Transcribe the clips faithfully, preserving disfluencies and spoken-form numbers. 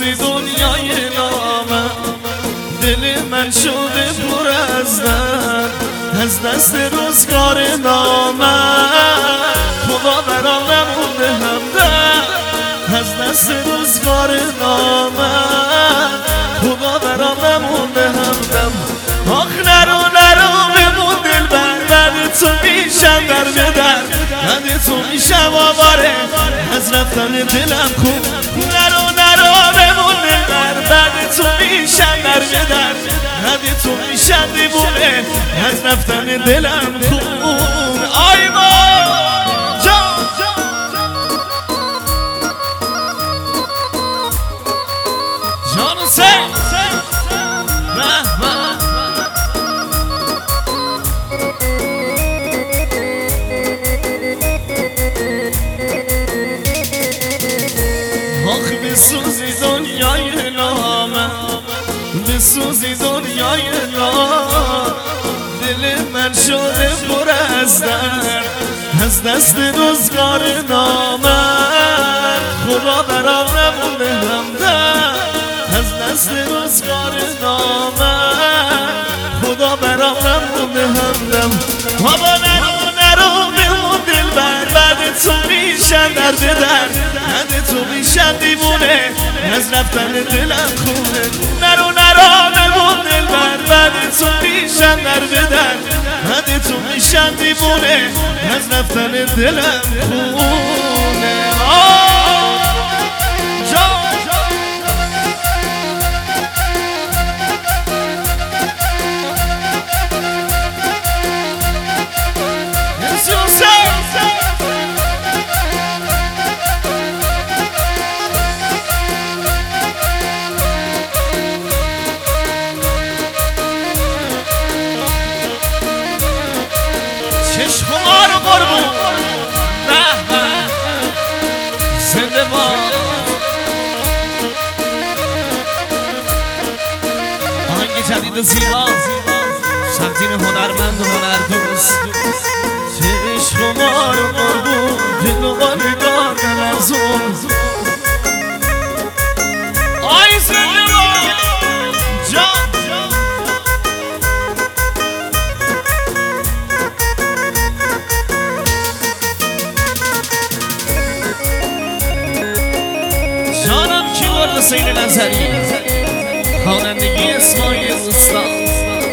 بسوزی دنیای نامه، دل من شده پر از درد از دست روزگار نامه. خدا برام نمونده همدم از دست روزگار نامه، خدا برام نمونده همدم. آخ نرو نرو بمون دل بر بعد تو میشم در بدر، بعد تو میشم آواره از رفتن دلم خوب. نرو نرو بمون دل بر بعد تو میشم در بدر، بعد تو میشم دیوونه از رفتن دلم خوب. آی با جانو سه آخ بسوزی دنیای نامه، بسوزی دنیای نامه، دل من شده پر از درد از دست روزگار نامه. خدا برام نمونده همدم از دست روزگار نامه، خدا برام نمونده همدم. بابا نرو نرو بمون دل بر بعد تو میشن در بدر، بعد تو میشن دیوونه از رفتن دلم خونه. نرو نرو بمون دل بر بعد تو میشن در بدر، بعد تو میشن دیوونه از رفتن دلم خونه. چشم خمار و قربون زنده باد. آهنگ جدید و زیبا سمتین هنرمند و هنردوست. چشم خمار و قربون دل و بانگاه دلرزون. آی زنده باد جان جانم کی بود حسین نظری، خوانندگی اسماعیل استاد.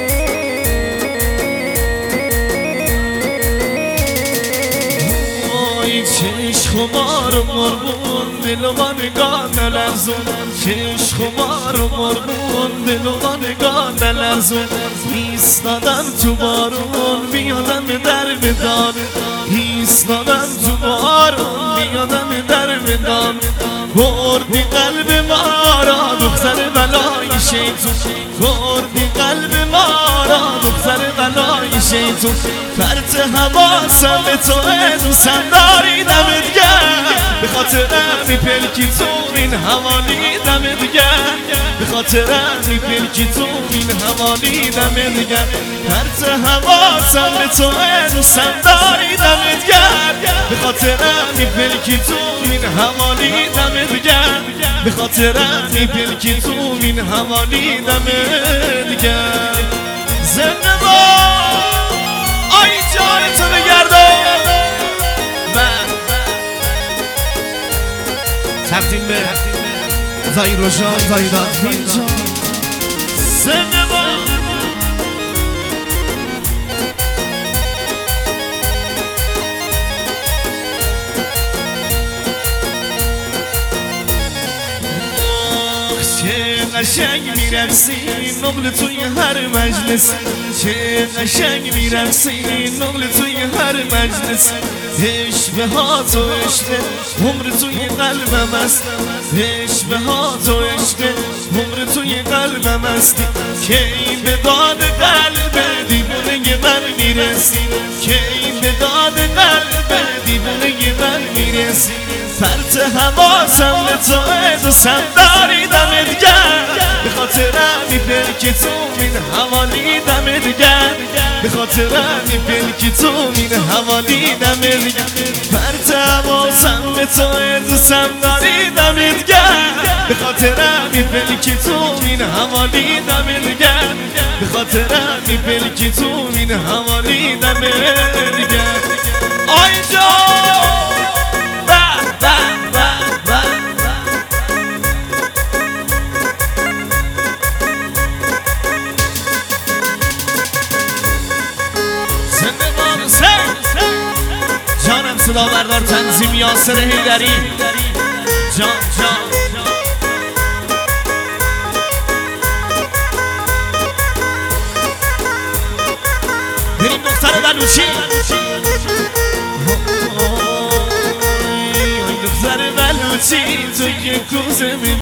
وای چشم خمار و مرمون دل و بانگاه دلرزون، چشم خمار و مرمون دل و بانگاه دلرزون. ایستادم تو بارون بیادم در بدان، ایستادم تو بارون بیادم در بدان. بردی قلب ما را دختر بلای شیطون، بردی قلب ما را دختر بلای شیطون. فرط حواسم به توه دوستم داری دمت گرم، به خاطرم میپلکی تو این حوالی دمت گرم، به خاطرم میپلکی تو این حوالی دمت گرم. فرط حواسم به توه دوستم داری دمت گرم، به خاطرم میپلکی تو این حوالی دمت گرم، به خاطرم میپلکی تو این حوالی دمت گرم. زنده باد آی جان تو بگردم تقدیم به زهیر و جان زهیدان اینجا. زنده باد چه قشنگ میرقصی نقل توی هر مجلس، چه قشنگ میرقصی نقل توی هر مجلس. عشق ها تو عشق عمر توی قلبم است، عشق ها تو عشق عمر توی قلبم است. کی به داد قلب دیوونه من میرسی، کی به داد قلب دیوونه من میرسی. فرط حواسم به تو دوستم داری دمت گرم، به خاطرم میپلکی تو این حوالی دمت گرم، به خاطرم میپلکی تو این حوالی دمت گرم. فرط حواسم به تو دوستم داری دمت گرم، به خاطر می پلکی تو این حوالی دمرگن به خاطر می پلکی تو این حوالی دمرگن آی جا جانم صدا بردار تنظیم یاسر حیدری جان جان بریم دختر بلوچی دختر بلوچی تو که کوزه